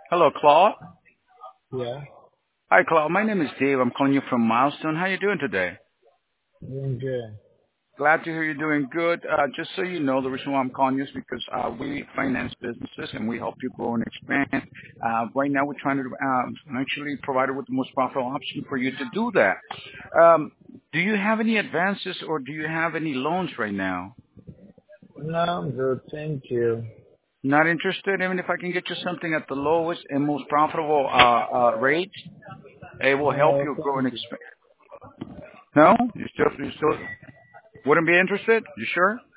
Hello, Claude. Yeah, Hi, Claude. My name is Dave. I'm calling you from Milestone. How you doing today? doing good. Glad to hear you're doing good. Just so you know, the reason why I'm calling you is because we finance businesses and we help you grow and expand. Right now, we're trying to actually provide you with the most profitable option for you to do that. Um, do you have any advances or do you have any loans right now? No, I'm good. Thank you. Not interested? Even if I can get you something at the lowest and most profitable rate, it will help No, you grow thank and you. expand. No? You still wouldn't be interested? You sure?